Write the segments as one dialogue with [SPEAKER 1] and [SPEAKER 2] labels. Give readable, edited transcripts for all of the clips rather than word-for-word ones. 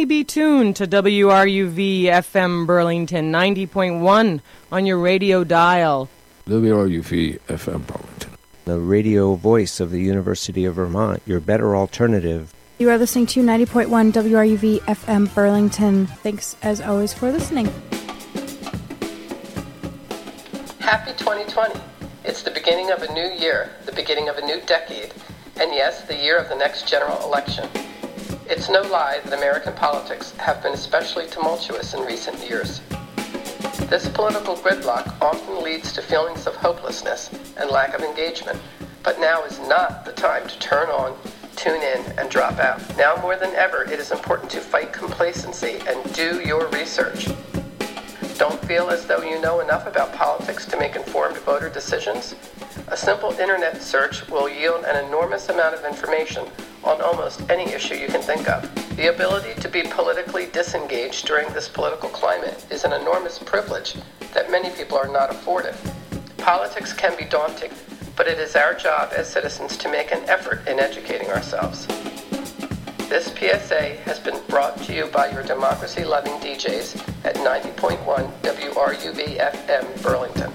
[SPEAKER 1] may be tuned to WRUV FM Burlington 90.1 on your radio dial.
[SPEAKER 2] WRUV FM Burlington,
[SPEAKER 3] the radio voice of the University of Vermont, your better alternative.
[SPEAKER 4] You are listening to 90.1 WRUV FM Burlington. Thanks, as always, for listening.
[SPEAKER 5] Happy 2020. It's the beginning of a new year, the beginning of a new decade, and yes, the year of the next general election. It's no lie that American politics have been especially tumultuous in recent years. This political gridlock often leads to feelings of hopelessness and lack of engagement, but now is not the time to turn on, tune in, and drop out. Now more than ever, it is important to fight complacency and do your research. Don't feel as though you know enough about politics to make informed voter decisions? A simple internet search will yield an enormous amount of information on almost any issue you can think of. The ability to be politically disengaged during this political climate is an enormous privilege that many people are not afforded. Politics can be daunting, but it is our job as citizens to make an effort in educating ourselves. This PSA has been brought to you by your democracy-loving DJs at 90.1 WRUV FM Burlington.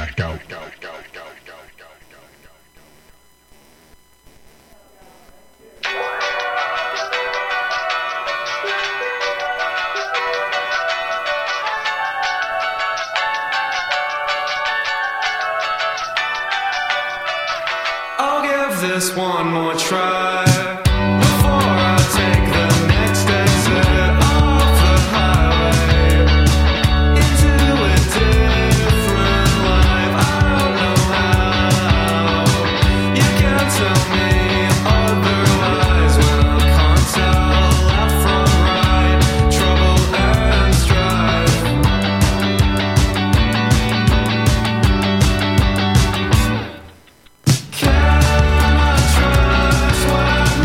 [SPEAKER 6] blackout.
[SPEAKER 7] I'll give this one more try before I take the next exit off the highway into a different life. I don't know how. You can't tell me otherwise when I can't tell left from right. Trouble and strife. Can I trust when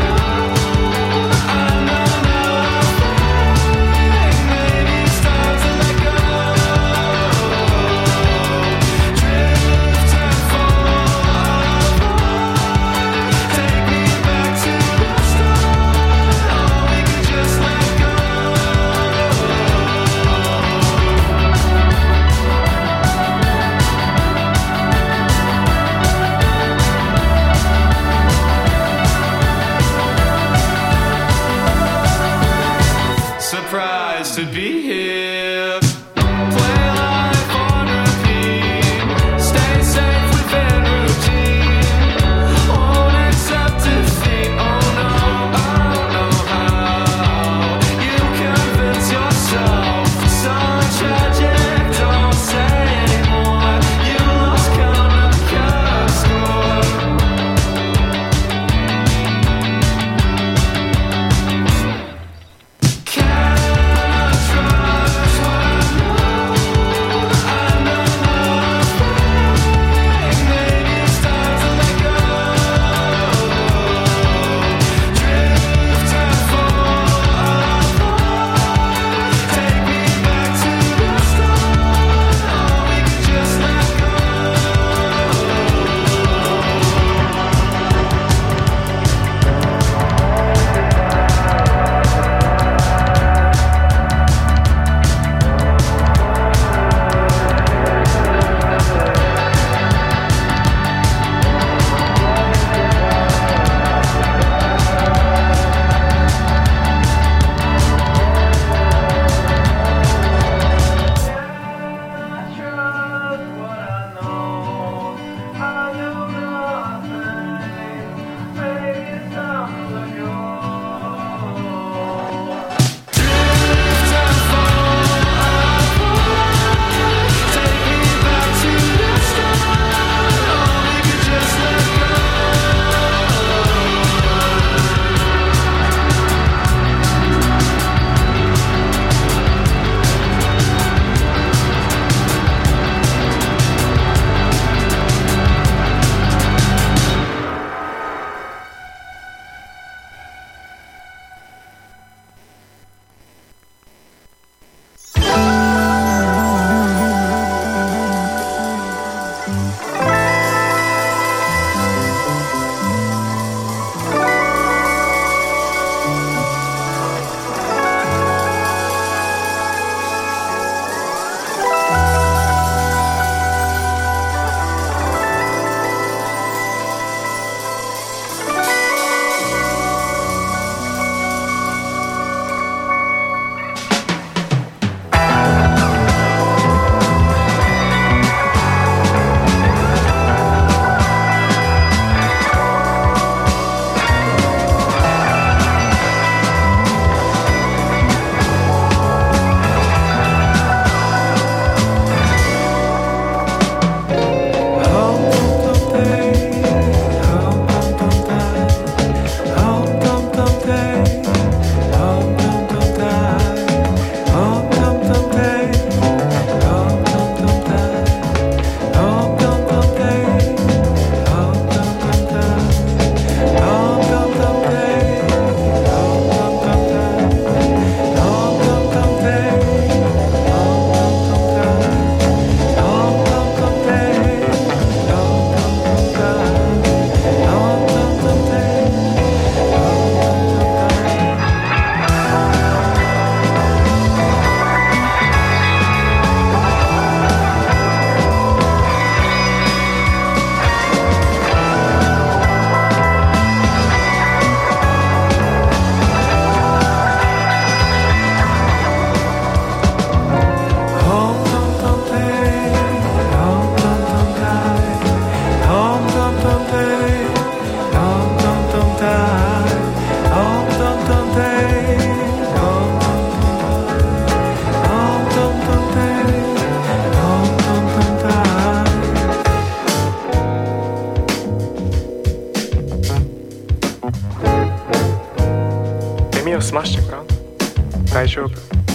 [SPEAKER 6] Chopin.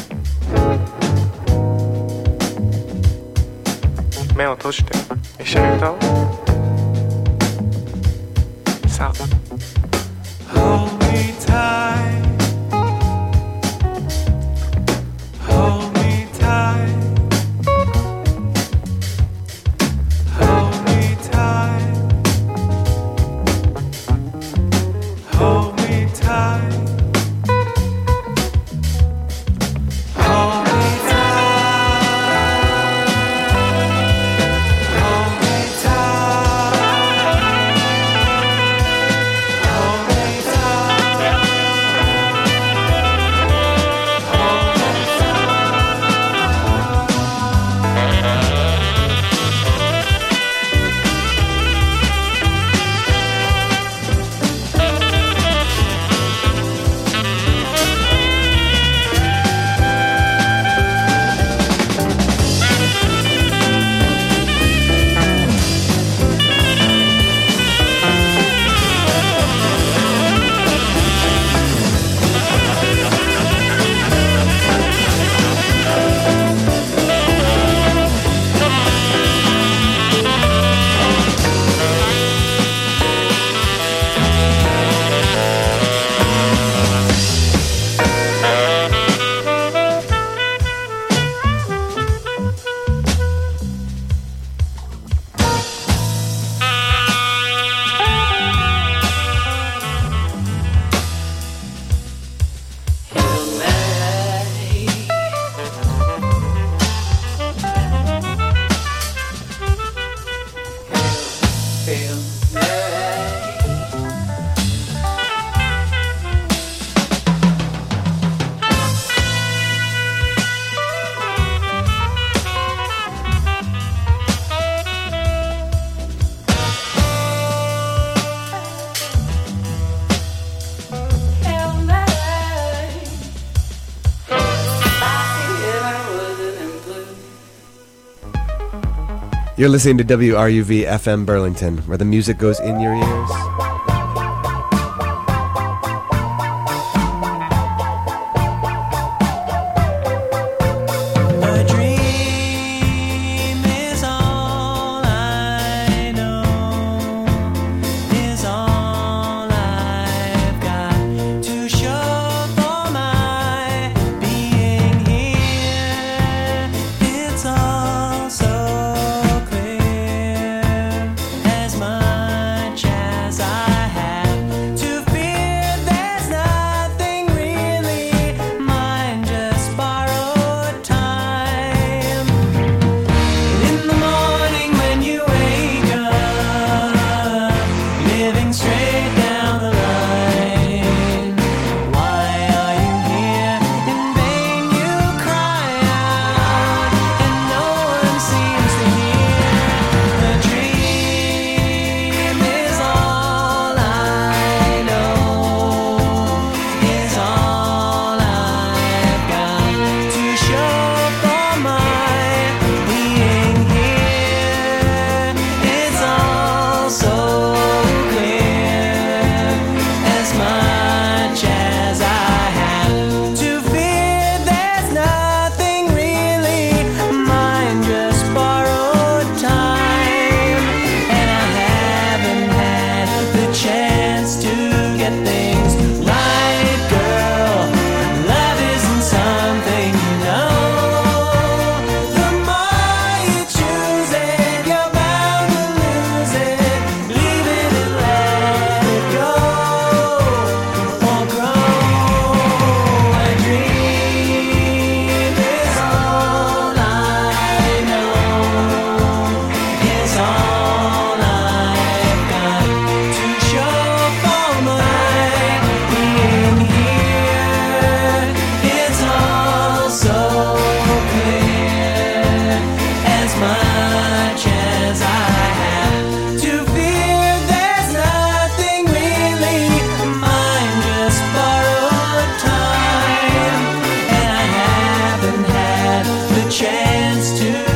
[SPEAKER 6] 目を閉じて一緒に歌おう。さあ。Hold me tight. Hold me tight. Hold me tight. Hold me tight. Hold me
[SPEAKER 8] You're listening to WRUV FM Burlington, where the music goes in your ears. chance to